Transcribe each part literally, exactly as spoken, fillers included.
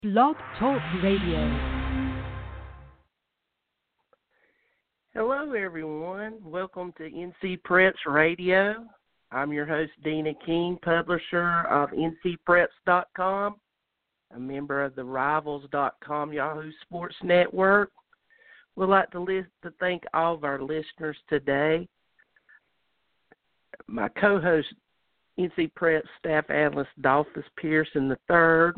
Blog Talk Radio. Hello, everyone. Welcome to N C Preps Radio. I'm your host, Dina King, publisher of N C Preps dot com, a member of the Rivals dot com Yahoo Sports Network. We'd like to, list, to thank all of our listeners today. My co-host, N C Preps staff analyst Dolphus Pearson the third,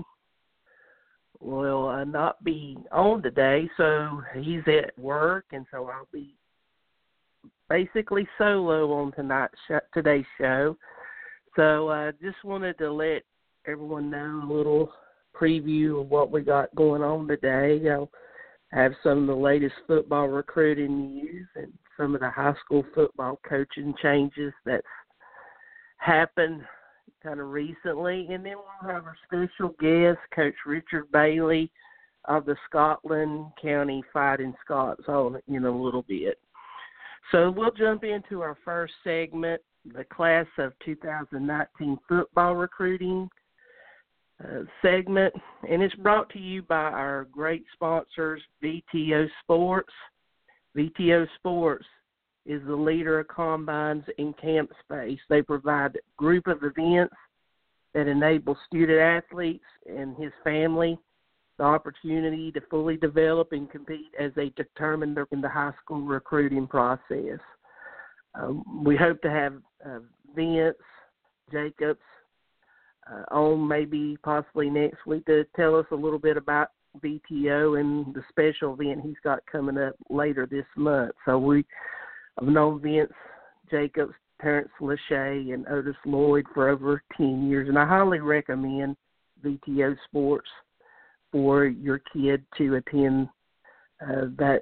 will uh, not be on today, so he's at work, and so I'll be basically solo on tonight's sh- today's show. So I uh, just wanted to let everyone know a little preview of what we got going on today. I'll have some of the latest football recruiting news and some of the high school football coaching changes that's happened kind of recently, and then we'll have our special guest, Coach Richard Bailey of the Scotland County Fighting Scots, on in a little bit. So we'll jump into our first segment, the class of two thousand nineteen football recruiting uh, segment, and it's brought to you by our great sponsors, V T O Sports. V T O Sports is the leader of combines in camp space. They provide a group of events that enable student athletes and his family the opportunity to fully develop and compete as they determine in the high school recruiting process. Um, we hope to have uh, Vince Jacobs uh, on maybe possibly next week to tell us a little bit about V T O and the special event he's got coming up later this month. So we I've known Vince Jacobs, Terrence Lachey, and Otis Lloyd for over ten years, and I highly recommend V T O Sports for your kid to attend uh, that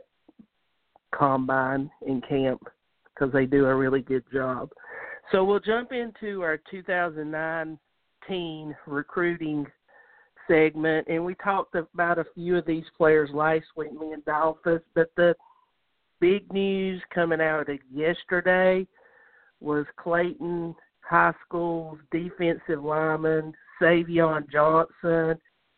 combine and camp because they do a really good job. So we'll jump into our two thousand nineteen recruiting segment, and we talked about a few of these players last week, me and Dolphus, but the big news coming out of yesterday was Clayton High School's defensive lineman, Savion Johnson.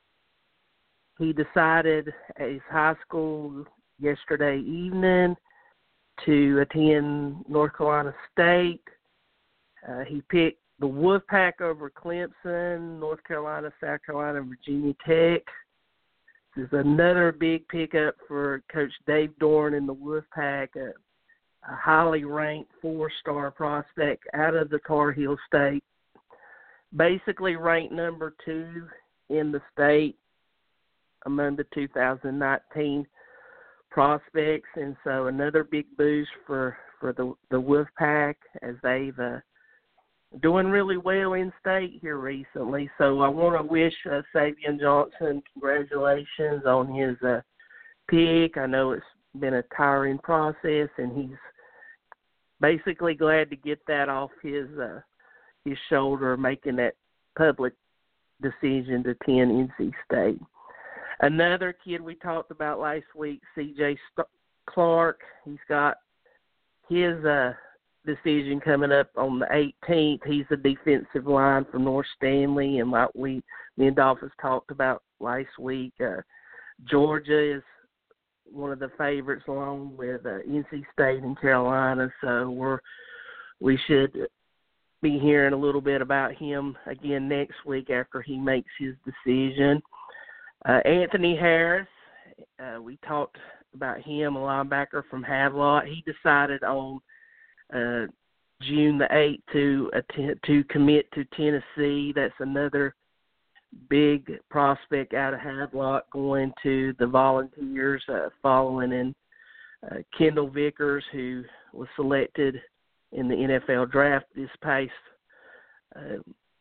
He decided at his high school yesterday evening to attend North Carolina State. Uh, he picked the Wolfpack over Clemson, North Carolina, South Carolina, and Virginia Tech. This is another big pickup for Coach Dave Dorn in the Wolfpack, a, a highly ranked four-star prospect out of the Tar Heel State, basically ranked number two in the state among the two thousand nineteen prospects, and so another big boost for, for the, the Wolfpack as they've uh, doing really well in state here recently. So I want to wish uh, Savion Johnson congratulations on his uh, pick. I know it's been a tiring process, and he's basically glad to get that off his uh, his shoulder, making that public decision to attend N C State. Another kid we talked about last week, C J St- Clark, he's got his uh, decision coming up on the eighteenth. He's a defensive line from North Stanley, and like we, me and Dolphins talked about last week, uh, Georgia is one of the favorites along with uh, N C State and Carolina, so we're we should be hearing a little bit about him again next week after he makes his decision. Uh, Anthony Harris, uh, we talked about him, a linebacker from Havelock. He decided on Uh, June the eighth to attend, to commit to Tennessee. That's another big prospect out of Havelock going to the Volunteers, uh, following in uh, Kendall Vickers, who was selected in the N F L draft this past uh,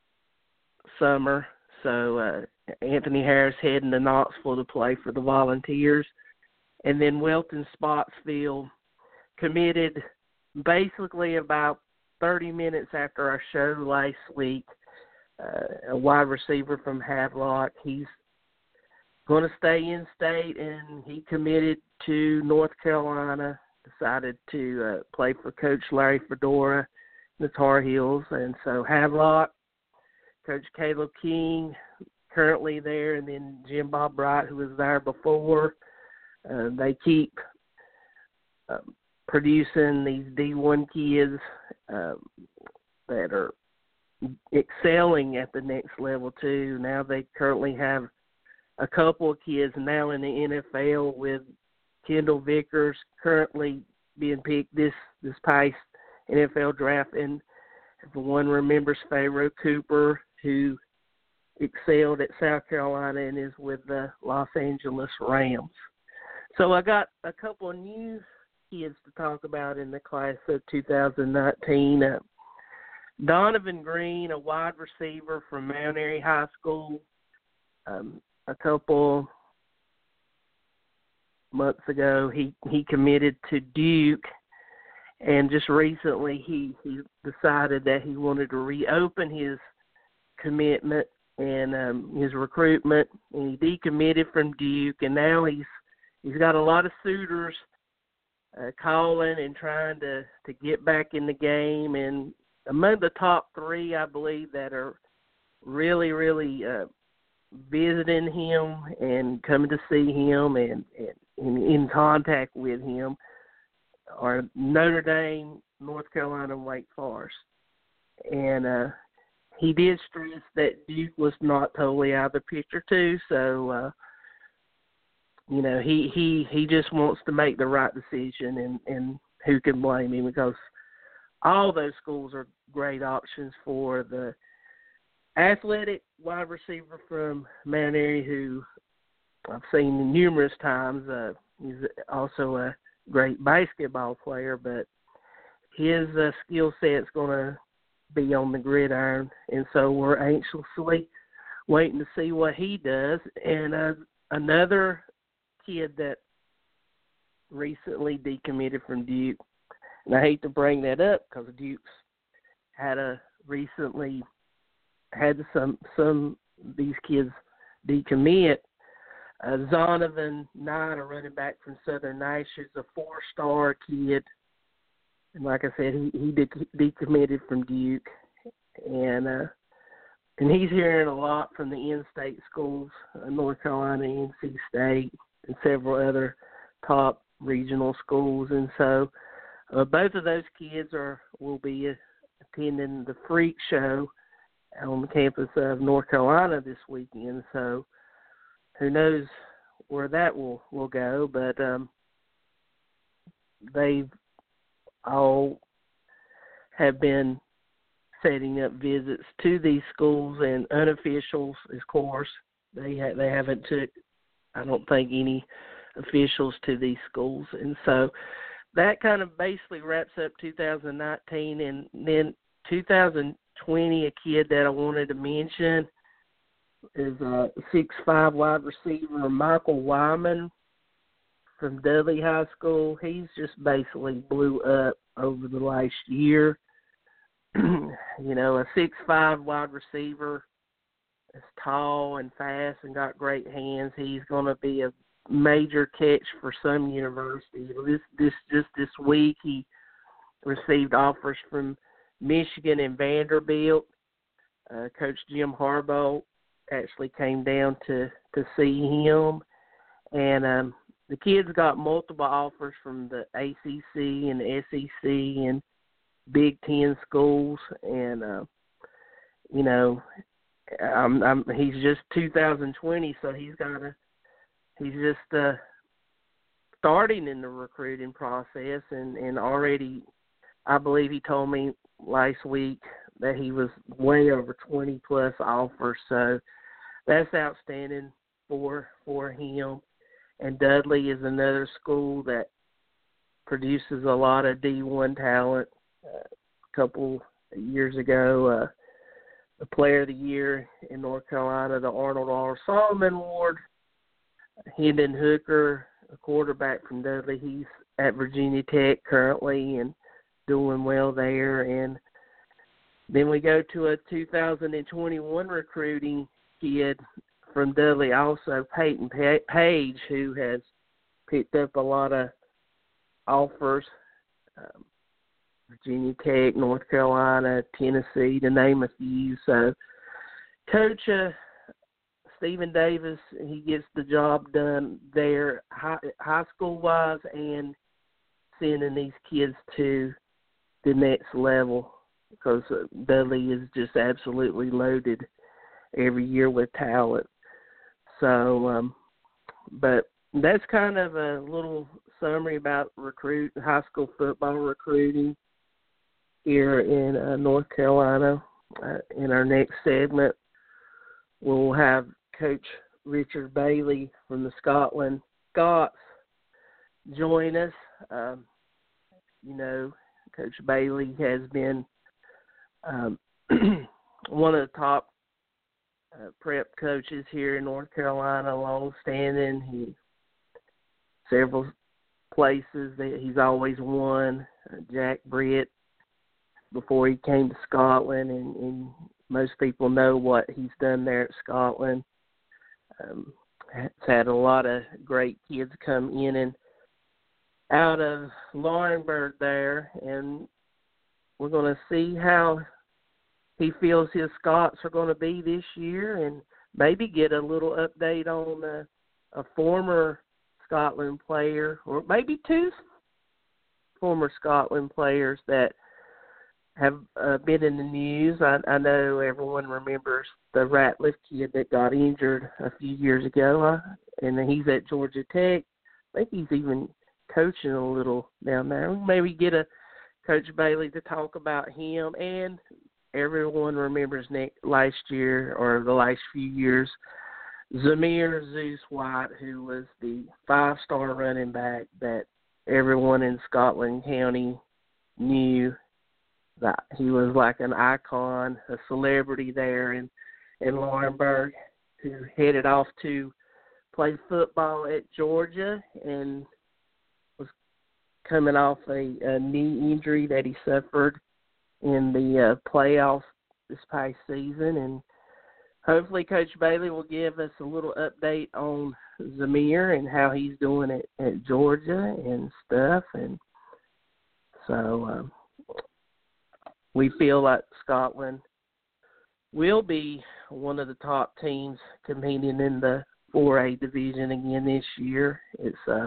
summer. So uh, Anthony Harris heading to Knoxville to play for the Volunteers. And then Welton Spotsfield committed basically about thirty minutes after our show last week, uh, a wide receiver from Havelock. He's going to stay in state, and he committed to North Carolina, decided to uh, play for Coach Larry Fedora, the Tar Heels. And so Havelock, Coach Caleb King, currently there, and then Jim Bob Bright, who was there before. Uh, they keep uh, producing these D one kids uh, that are excelling at the next level too. Now they currently have a couple of kids now in the N F L, with Kendall Vickers currently being picked this this past N F L draft, and if one remembers Pharaoh Cooper, who excelled at South Carolina and is with the Los Angeles Rams. So I got a couple of new kids to talk about in the class of two thousand nineteen. Uh, Donovan Green, a wide receiver from Mount Airy High School, um, a couple months ago, he, he committed to Duke, and just recently he, he decided that he wanted to reopen his commitment and um, his recruitment, and he decommitted from Duke, and now he's he's got a lot of suitors uh, calling and trying to, to get back in the game, and among the top three, I believe, that are really, really uh, visiting him and coming to see him and, and, and in contact with him are Notre Dame, North Carolina, and Wake Forest. And uh, he did stress that Duke was not totally out of the picture too, so uh, you know, he, he, he just wants to make the right decision, and, and who can blame him, because all those schools are great options for the athletic wide receiver from Mount Airy, who I've seen numerous times. Uh, he's also a great basketball player, but his uh, skill set's going to be on the gridiron, and so we're anxiously waiting to see what he does. And uh, another kid that recently decommitted from Duke, and I hate to bring that up because Duke's had a recently had some some of these kids decommit. Uh, Zonovan Knight, a running back from Southern Nash, is a four-star kid, and like I said, he he de- decommitted from Duke, and uh, and he's hearing a lot from the in-state schools, uh, North Carolina, N C State, and several other top regional schools, and so uh, both of those kids are will be uh, attending the Freak Show on the campus of North Carolina this weekend. So who knows where that will, will go, but um, they've all have been setting up visits to these schools, and unofficials, of course, they ha- they haven't took, I don't think, any officials to these schools. And so that kind of basically wraps up two thousand nineteen. And then two thousand twenty, a kid that I wanted to mention is a six five wide receiver, Michael Wyman from Dudley High School. He's just basically blew up over the last year. You know, a six five wide receiver is tall and fast and got great hands. He's going to be a major catch for some university. This this just this week he received offers from Michigan and Vanderbilt. Uh, Coach Jim Harbaugh actually came down to, to see him, and um, the kid's got multiple offers from the A C C and the S E C and Big Ten schools, and uh, you know, I'm, I'm, he's just two thousand twenty, so he's got to. He's just uh, starting in the recruiting process, and, and already, I believe he told me last week that he was way over twenty plus offers. So that's outstanding for for him. And Dudley is another school that produces a lot of D one talent. Uh, a couple years ago, uh, the Player of the Year in North Carolina, the Arnold R. Solomon Award. Hendon Hooker, a quarterback from Dudley, he's at Virginia Tech currently and doing well there. And then we go to a two thousand twenty-one recruiting kid from Dudley, also Peyton Page, who has picked up a lot of offers, um, Virginia Tech, North Carolina, Tennessee, to name a few. So Coach uh, Stephen Davis, he gets the job done there, high, high school wise, and sending these kids to the next level, because Dudley is just absolutely loaded every year with talent. So, um, but that's kind of a little summary about recruit high school football recruiting here in uh, North Carolina. Uh, in our next segment, we'll have Coach Richard Bailey from the Scotland Scots join us. Um, you know, Coach Bailey has been um, one of the top uh, prep coaches here in North Carolina, long-standing. He several places that he's always won. Uh, Jack Britt before he came to Scotland, and, and most people know what he's done there at Scotland. Um, it's had a lot of great kids come in and out of Laurinburg there, and we're going to see how he feels his Scots are going to be this year, and maybe get a little update on uh, a former Scotland player, or maybe two former Scotland players that have uh, been in the news. I, I know everyone remembers the Ratliff kid that got injured a few years ago, uh, and he's at Georgia Tech. I think he's even coaching a little down there. Maybe get a Coach Bailey to talk about him. And everyone remembers next, last year or the last few years, Zamir Zeus White, who was the five-star running back that everyone in Scotland County knew. That he was like an icon, a celebrity there in, in Laurinburg, who headed off to play football at Georgia and was coming off a, a knee injury that he suffered in the uh, playoffs this past season. And hopefully Coach Bailey will give us a little update on Zamir and how he's doing it at Georgia and stuff. And so um, we feel like Scotland will be one of the top teams competing in the four A division again this year. It's uh,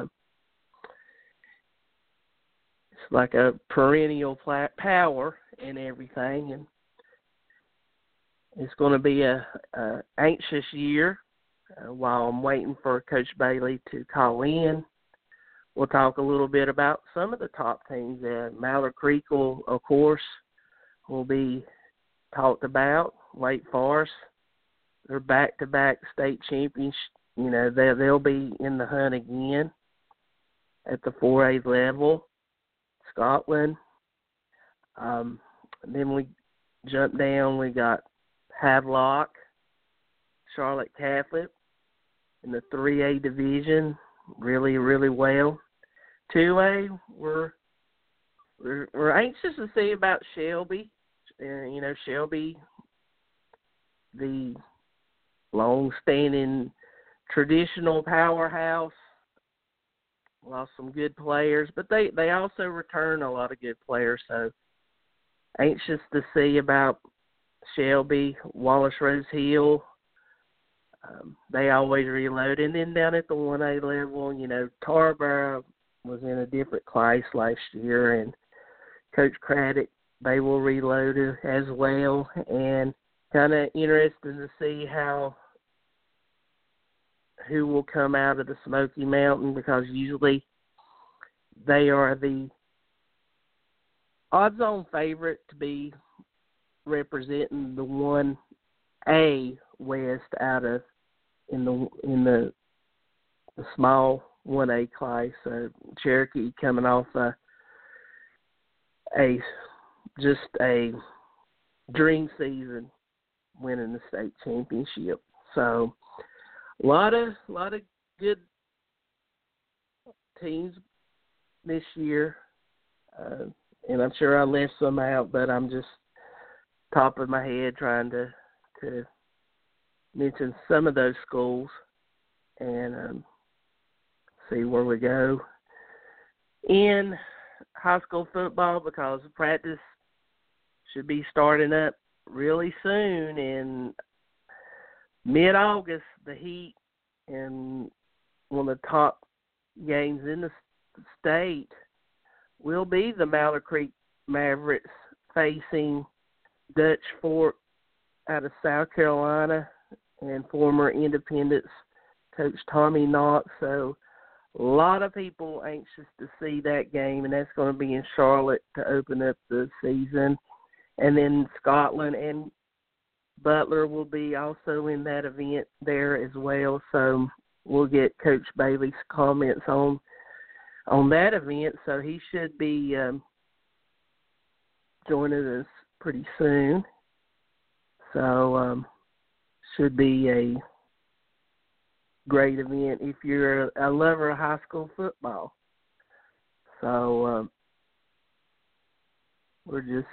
it's like a perennial power in everything, and it's going to be a, a anxious year uh, while I'm waiting for Coach Bailey to call in. We'll talk a little bit about some of the top teams. Uh, Mallard Creek will, of course, will be talked about. Wake Forest, they're back-to-back state champions. You know, they, they'll be in the hunt again at the four A level. Scotland. Um, then we jump down. We got Havelock, Charlotte Catholic in the three A division, really, really well. two A, we're, we're, we're anxious to see about Shelby. Uh, you know, Shelby, the long-standing traditional powerhouse, lost some good players, but they, they also return a lot of good players. So anxious to see about Shelby, Wallace Rose Hill. Um, they always reload. And then down at the one A level, you know, Tarboro was in a different class last year, and Coach Craddock, they will reload as well. And kind of interesting to see how who will come out of the Smoky Mountain, because usually they are the odds-on favorite to be representing the one A West out of in the in the, the small one A class. Uh, Cherokee coming off a, a just a dream season, winning the state championship. So a lot of a lot of good teams this year, uh, and I'm sure I left some out, but I'm just top of my head trying to to mention some of those schools and um, see where we go in high school football, because practice should be starting up really soon, and mid-August, the Heat and one of the top games in the state will be the Mallard Creek Mavericks facing Dutch Fork out of South Carolina and former Independence coach Tommy Knox. So a lot of people anxious to see that game, and that's going to be in Charlotte to open up the season. And then Scotland and Butler will be also in that event there as well. So we'll get Coach Bailey's comments on on that event. So he should be um, joining us pretty soon. So um, should be a great event if you're a lover of high school football. So um, we're just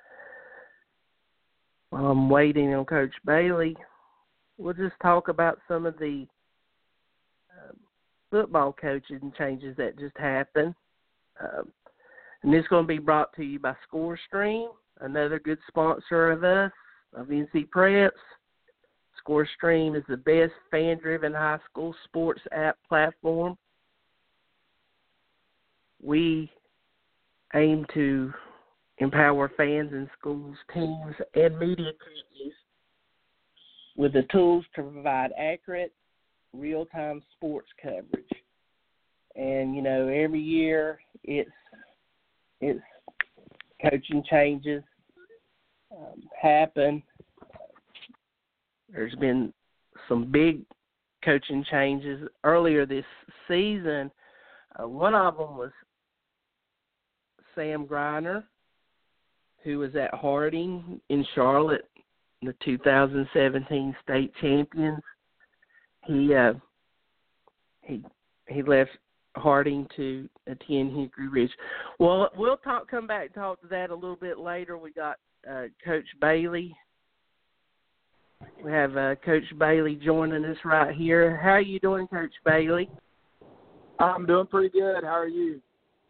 um, waiting on Coach Bailey. We'll just talk about some of the um, football coaching changes that just happened. Um, and this is going to be brought to you by ScoreStream, another good sponsor of us, of N C Preps. ScoreStream is the best fan-driven high school sports app platform. We aim to empower fans and schools, teams, and media companies with the tools to provide accurate, real-time sports coverage. And, you know, every year it's it's coaching changes um, happen. There's been some big coaching changes earlier this season. Uh, one of them was Sam Griner, who was at Harding in Charlotte, the two thousand seventeen state champions. He uh, he he left Harding to attend Hickory Ridge. Well, we'll talk. Come back and talk to that a little bit later. We got uh, Coach Bailey. We have uh, Coach Bailey joining us right here. How are you doing, Coach Bailey? I'm doing pretty good. How are you?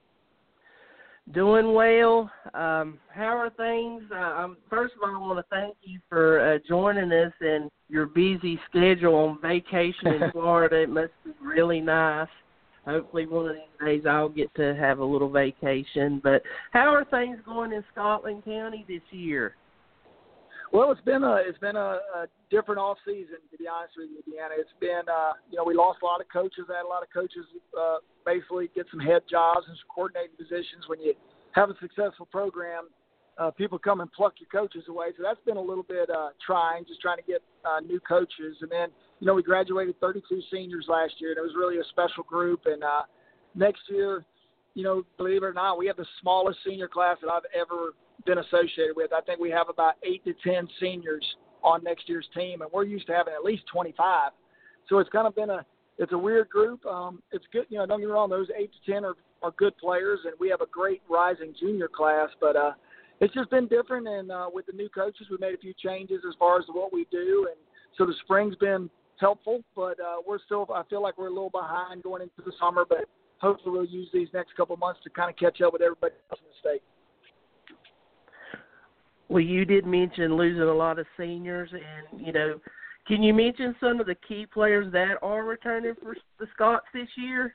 Doing well. Um, how are things? Uh, um, first of all, I want to thank you for uh, joining us and your busy schedule on vacation in Florida. It must be really nice. Hopefully one of these days I'll get to have a little vacation. But how are things going in Scotland County this year? Well, it's been a it's been a, a different off season, to be honest with you, Deanna. It's been uh, you know we lost a lot of coaches. I had a lot of coaches uh, basically get some head jobs and some coordinating positions. When you have a successful program, uh, people come and pluck your coaches away. So that's been a little bit uh, trying, just trying to get uh, new coaches. And then you know we graduated thirty-two seniors last year, and it was really a special group. And uh, next year, you know, believe it or not, we have the smallest senior class that I've ever been associated with. I think we have about eight to ten seniors on next year's team, and we're used to having at least twenty-five. So it's kind of been a it's a weird group. Um, it's good, you know. Don't get me wrong; those eight to ten are, are good players, and we have a great rising junior class. But uh, it's just been different, and uh, with the new coaches, we made a few changes as far as what we do, and so the spring's been helpful. But uh, we're still, I feel like we're a little behind going into the summer, but hopefully we'll use these next couple of months to kind of catch up with everybody else in the state. Well, you did mention losing a lot of seniors, and, you know, can you mention some of the key players that are returning for the Scots this year?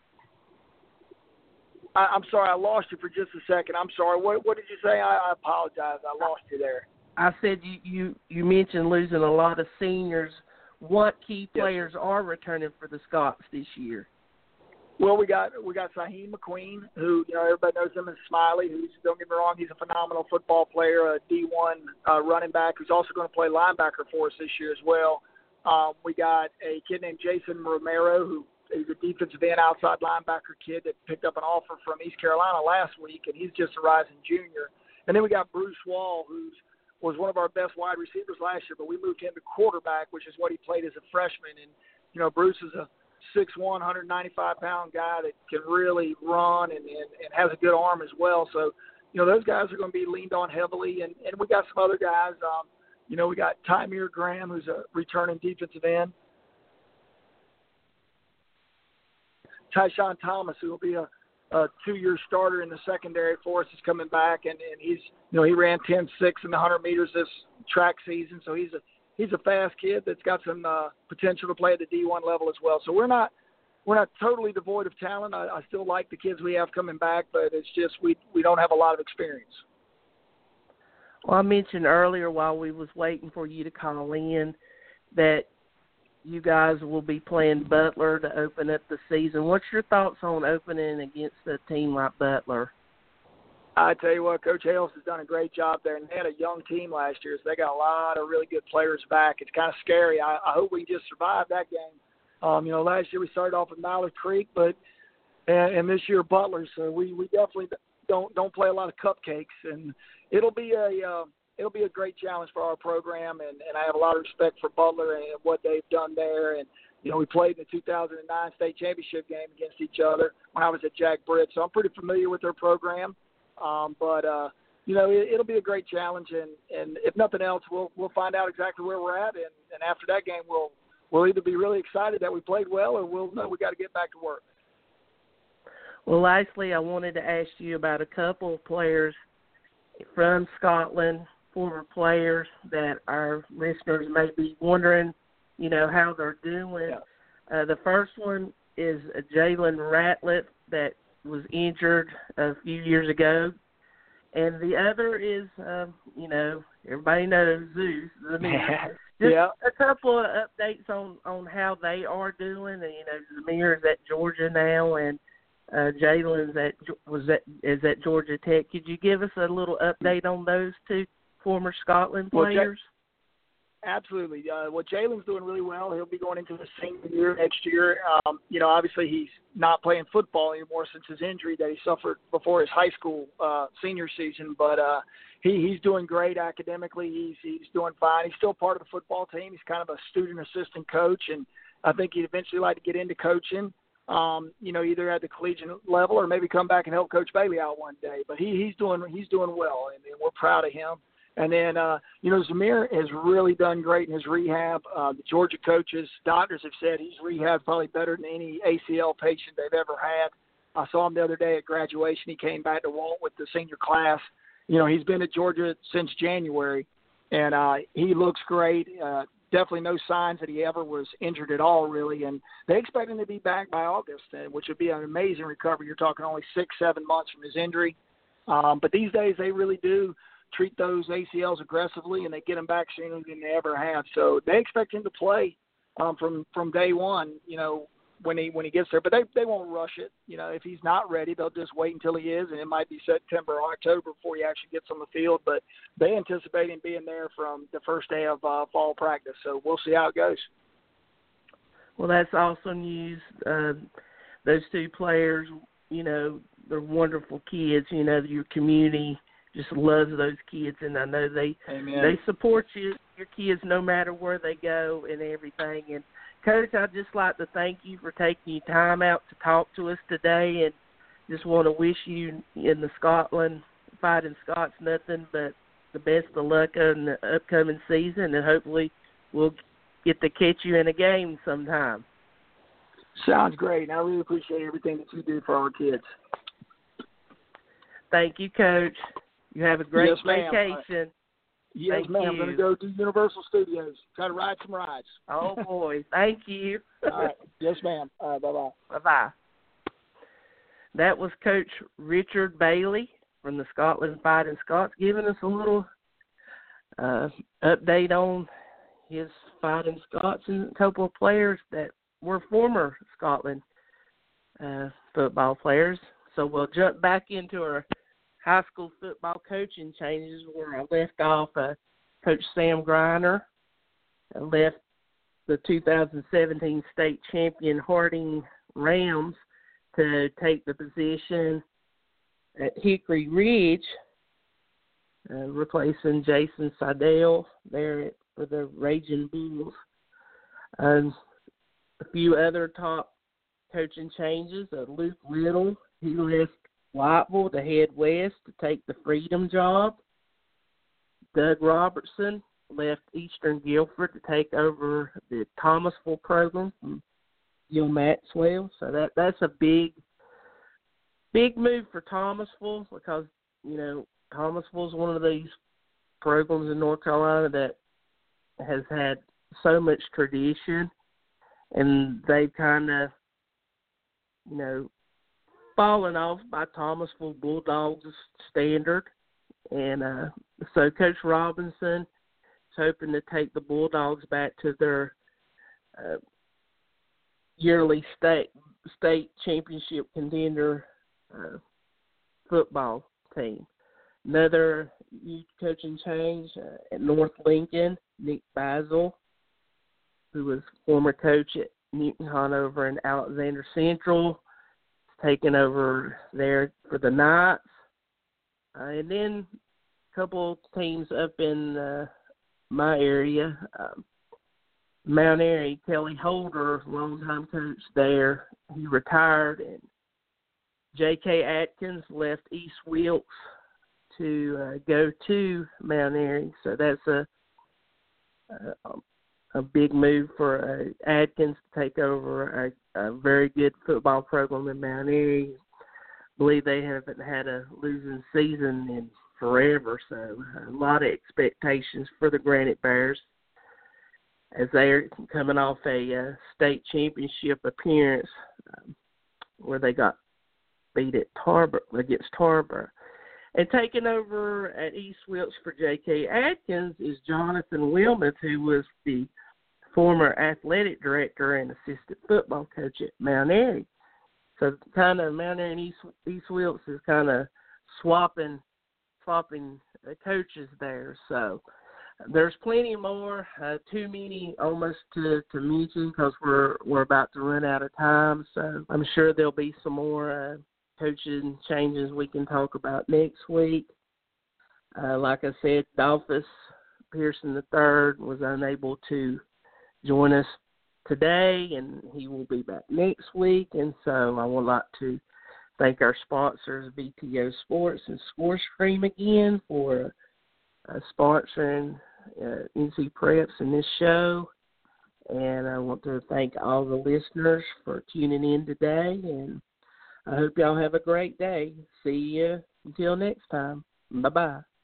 I, I'm sorry, I lost you for just a second. I'm sorry. What, what did you say? I, I apologize. I lost you there. I said you, you, you mentioned losing a lot of seniors. What key players yes. are returning for the Scots this year? Well, we got we got Saheem McQueen, who, you know, everybody knows him as Smiley, who's, don't get me wrong, he's a phenomenal football player, a D one uh, running back who's also going to play linebacker for us this year as well. Um, we got a kid named Jason Romero, who is a defensive end outside linebacker kid that picked up an offer from East Carolina last week, and he's just a rising junior. And then we got Bruce Wall, who was one of our best wide receivers last year, but we moved him to quarterback, which is what he played as a freshman. And, you know, Bruce is a six one, one ninety-five pound guy that can really run and, and, and has a good arm as well. So, you know, those guys are going to be leaned on heavily. And, and we got some other guys. Um, you know, we got Tymere Graham, who's a returning defensive end. Tyshawn Thomas, who will be a, a two-year starter in the secondary for us, is coming back. And, and he's, you know, he ran ten six in the one hundred meters this track season. So he's a he's a fast kid that's got some uh, potential to play at the D one level as well. So we're not we're not totally devoid of talent. I, I still like the kids we have coming back, but it's just we we don't have a lot of experience. Well, I mentioned earlier while we was waiting for you to call in that you guys will be playing Butler to open up the season. What's your thoughts on opening against a team like Butler? I tell you what, Coach Hales has done a great job there, and they had a young team last year, so they got a lot of really good players back. It's kind of scary. I, I hope we just survive that game. Um, you know, last year we started off with Mallard Creek, but and, and this year Butler, so we, we definitely don't don't play a lot of cupcakes, and it'll be a uh, it'll be a great challenge for our program, and, and I have a lot of respect for Butler and what they've done there. And you know, we played in the two thousand nine state championship game against each other when I was at Jack Britt, so I'm pretty familiar with their program. Um, but uh, you know, it, it'll be a great challenge, and, and if nothing else, we'll we'll find out exactly where we're at, and, and after that game, we'll we'll either be really excited that we played well, or we'll know we got to get back to work. Well, lastly, I wanted to ask you about a couple of players from Scotland, former players that our listeners may be wondering, you know, how they're doing. Yeah. Uh, the first one is Jalen Ratliff that was injured a few years ago. And the other is, um, you know, everybody knows Zeus. I mean, just yeah. a couple of updates on, on how they are doing. And, you know, Zamir is at Georgia now, and uh, Jalen's at was at is at Georgia Tech. Could you give us a little update on those two former Scotland players? Well, J- absolutely. Uh, well, Jalen's doing really well. He'll be going into the senior year next year. Um, you know, obviously he's not playing football anymore since his injury that he suffered before his high school uh, senior season. But uh, he, he's doing great academically. He's he's doing fine. He's still part of the football team. He's kind of a student assistant coach, and I think he'd eventually like to get into coaching. Um, you know, either at the collegiate level or maybe come back and help Coach Bailey out one day. But he, he's doing he's doing well, and, and we're proud of him. And then, uh, you know, Zamir has really done great in his rehab. Uh, the Georgia coaches, doctors have said he's rehabbed probably better than any A C L patient they've ever had. I saw him the other day at graduation. He came back to Walt with the senior class. You know, he's been at Georgia since January, and uh, he looks great. Uh, definitely no signs that he ever was injured at all, really. And they expect him to be back by August, uh, which would be an amazing recovery. You're talking only six, seven months from his injury. Um, but these days they really do treat those A C Ls aggressively, and they get him back sooner than they ever have. So they expect him to play um, from from day one, you know, when he when he gets there. But they they won't rush it. You know, if he's not ready, they'll just wait until he is, and it might be September or October before he actually gets on the field. But they anticipate him being there from the first day of uh, fall practice. So we'll see how it goes. Well, that's awesome news. Uh, those two players, you know, they're wonderful kids. You know, your community just loves those kids, and I know they Amen. they support you, your kids, no matter where they go and everything. And Coach, I'd just like to thank you for taking your time out to talk to us today, and just want to wish you in the Scotland Fighting Scots nothing but the best of luck in the upcoming season, and hopefully we'll get to catch you in a game sometime. Sounds great. I really appreciate everything that you do for our kids. Thank you, Coach. You have a great yes, vacation. Ma'am. Yes, Thank ma'am. you. I'm going to go to Universal Studios. Try to ride some rides. Oh, boy. Thank you. All right. Yes, ma'am. All right. Bye-bye. Bye-bye. That was Coach Richard Bailey from the Scotland Fighting Scots giving us a little uh, update on his Fighting Scots and a couple of players that were former Scotland uh, football players. So we'll jump back into our high school football coaching changes where I left off. Uh, Coach Sam Griner uh, left the two thousand seventeen state champion Harding Rams to take the position at Hickory Ridge, uh, replacing Jason Seidel there for the Raging Bulls. Um, a few other top coaching changes. Uh, Luke Little, he left Whiteville to head west to take the Freedom job. Doug Robertson left Eastern Guilford to take over the Thomasville program from Gil Maxwell. So that that's a big, big move for Thomasville because, you know, Thomasville is one of these programs in North Carolina that has had so much tradition, and they've kind of, you know, fallen off by Thomasville Bulldogs standard. And uh, so Coach Robinson is hoping to take the Bulldogs back to their uh, yearly state state championship contender uh, football team. Another youth coaching change uh, at North Lincoln, Nick Basil, who was former coach at Newton Hanover and Alexander Central, taking over there for the Knights. Uh, and then a couple teams up in uh, my area, um, Mount Airy, Kelly Holder, longtime coach there, he retired, and J K Atkins left East Wilkes to uh, go to Mount Airy. So that's a a, a big move for uh, Atkins to take over a, a very good football program in Mount Airy. I believe they haven't had a losing season in forever, so a lot of expectations for the Granite Bears as they're coming off a uh, state championship appearance um, where they got beat at Tarboro against Tarboro. And taking over at East Wilkes for J K Atkins is Jonathan Wilmuth, who was the former athletic director and assistant football coach at Mount Airy. So kind of Mount Airy and East, East Wilkes is kind of swapping swapping uh, coaches there. So there's plenty more, uh, too many almost to, to mention because we're we're about to run out of time. So I'm sure there'll be some more uh, coaching changes we can talk about next week. Uh, like I said, Dolphus Pearson the third was unable to join us today, and he will be back next week. And so I would like to thank our sponsors, B T O Sports and ScoreStream, again for uh, sponsoring uh, N C Preps in this show. And I want to thank all the listeners for tuning in today, and I hope y'all have a great day. See you until next time. Bye-bye.